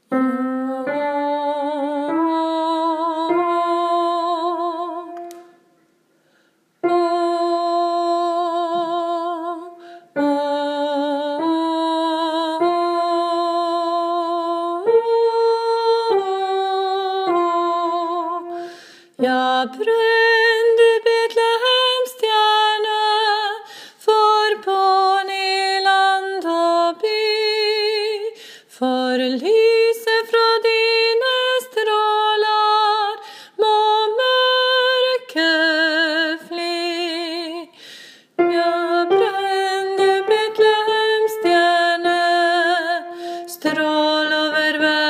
Ja, brenn du Betlehems stjerne, for barn i land og by, for lyset fra dine stråler må mørket fly. Ja, brenn du Betlehems stjerne, strål over verden.